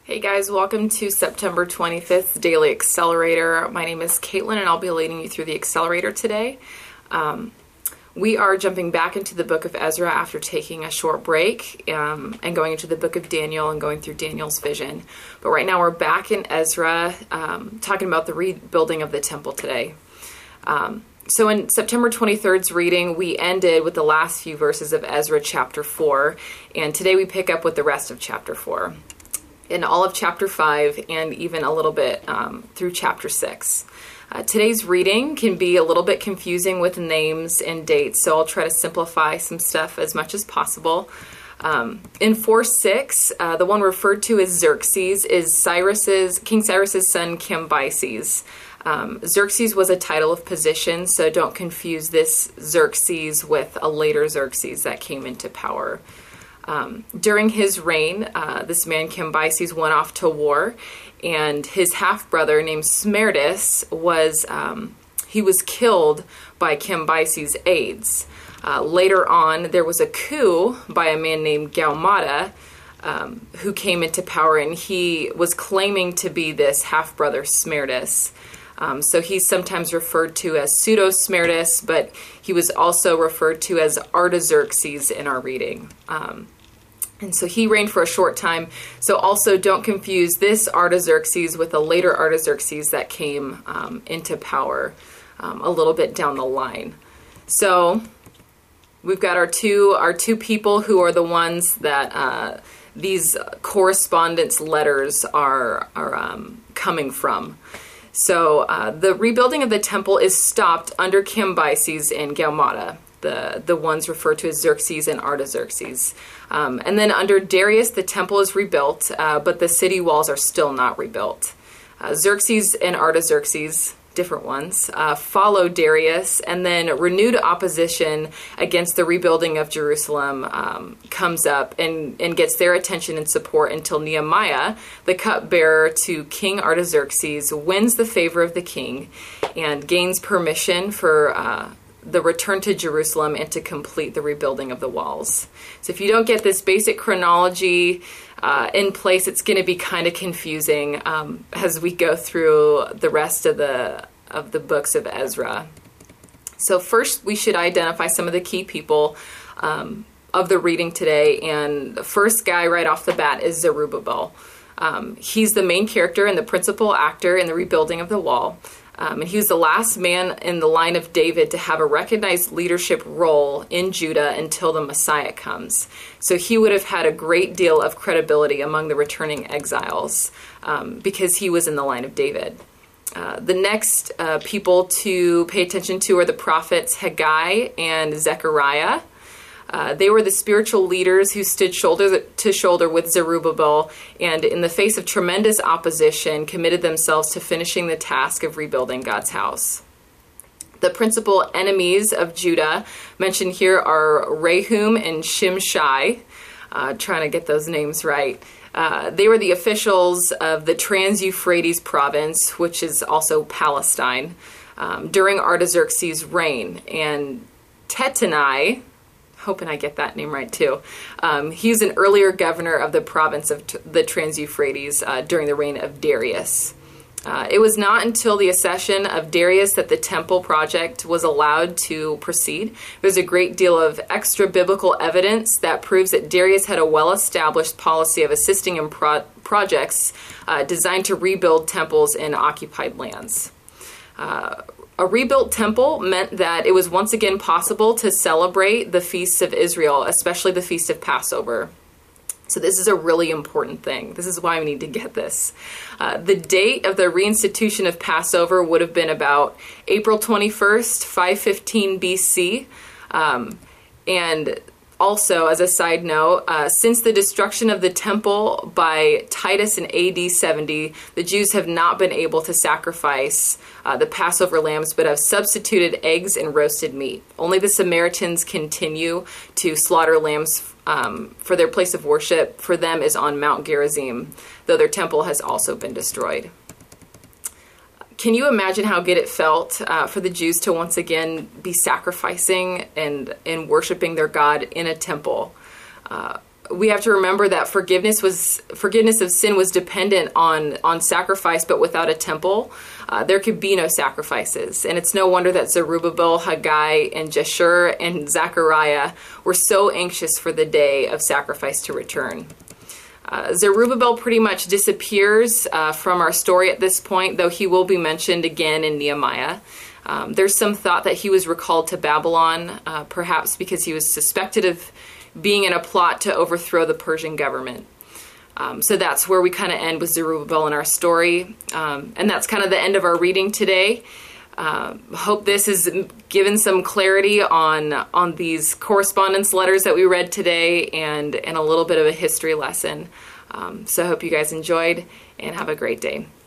Hey guys, welcome to September 25th Daily Accelerator. My name is Caitlin and I'll be leading you through the Accelerator today. We are jumping back into the book of Ezra after taking a short break and going into the book of Daniel and going through Daniel's vision. But right now we're back in Ezra talking about the rebuilding of the temple today. So in September 23rd's reading, we ended with the last few verses of Ezra chapter 4, and today we pick up with the rest of chapter 4. In all of chapter 5 and even a little bit through chapter 6. Today's reading can be a little bit confusing with names and dates, so I'll try to simplify some stuff as much as possible. In 4:6, the one referred to as Xerxes is King Cyrus's son Cambyses. Xerxes was a title of position, so don't confuse this Xerxes with a later Xerxes that came into power. During his reign, this man Cambyses went off to war, and his half-brother named Smerdis was killed by Cambyses' aides. Later on, there was a coup by a man named Gaumata, who came into power, and he was claiming to be this half-brother Smerdis. So he's sometimes referred to as Pseudo-Smerdis, but he was also referred to as Artaxerxes in our reading. And so he reigned for a short time. So also don't confuse this Artaxerxes with a later Artaxerxes that came into power a little bit down the line. So we've got our two people who are the ones that these correspondence letters are coming from. So the rebuilding of the temple is stopped under Cambyses and Gaumata, the ones referred to as Xerxes and Artaxerxes. And then under Darius, the temple is rebuilt, but the city walls are still not rebuilt. Xerxes and Artaxerxes, different ones, follow Darius, and then renewed opposition against the rebuilding of Jerusalem comes up and gets their attention and support until Nehemiah, the cupbearer to King Artaxerxes, wins the favor of the king and gains permission for the return to Jerusalem and to complete the rebuilding of the walls. So if you don't get this basic chronology in place, it's going to be kind of confusing as we go through the rest of the books of Ezra. So first, we should identify some of the key people of the reading today, and the first guy right off the bat is Zerubbabel. He's the main character and the principal actor in the rebuilding of the wall. And he was the last man in the line of David to have a recognized leadership role in Judah until the Messiah comes. So he would have had a great deal of credibility among the returning exiles because he was in the line of David. The next people to pay attention to are the prophets Haggai and Zechariah. They were the spiritual leaders who stood shoulder to shoulder with Zerubbabel and in the face of tremendous opposition committed themselves to finishing the task of rebuilding God's house. The principal enemies of Judah mentioned here are Rehum and Shimshai, trying to get those names right. They were the officials of the Trans-Euphrates province, which is also Palestine, during Artaxerxes' reign. And Tattenai, hoping I get that name right too. He was an earlier governor of the province of the Trans-Euphrates during the reign of Darius. It was not until the accession of Darius that the temple project was allowed to proceed. There's a great deal of extra biblical evidence that proves that Darius had a well-established policy of assisting in projects designed to rebuild temples in occupied lands. A rebuilt temple meant that it was once again possible to celebrate the feasts of Israel, especially the Feast of Passover. So this is a really important thing. This is why we need to get this. The date of the reinstitution of Passover would have been about April 21st, 515 BC. And also, as a side note, since the destruction of the temple by Titus in AD 70, the Jews have not been able to sacrifice the Passover lambs, but have substituted eggs and roasted meat. Only the Samaritans continue to slaughter lambs for their place of worship. For them is on Mount Gerizim, though their temple has also been destroyed. Can you imagine how good it felt for the Jews to once again be sacrificing and worshiping their God in a temple? we have to remember that forgiveness of sin was dependent on sacrifice, but without a temple, there could be no sacrifices. And it's no wonder that Zerubbabel, Haggai, and Jeshur, and Zechariah were so anxious for the day of sacrifice to return. Zerubbabel pretty much disappears from our story at this point, though he will be mentioned again in Nehemiah. There's some thought that he was recalled to Babylon, perhaps because he was suspected of being in a plot to overthrow the Persian government. So that's where we kind of end with Zerubbabel in our story. And that's kind of the end of our reading today. Hope this has given some clarity on these correspondence letters that we read today and a little bit of a history lesson. So I hope you guys enjoyed and have a great day.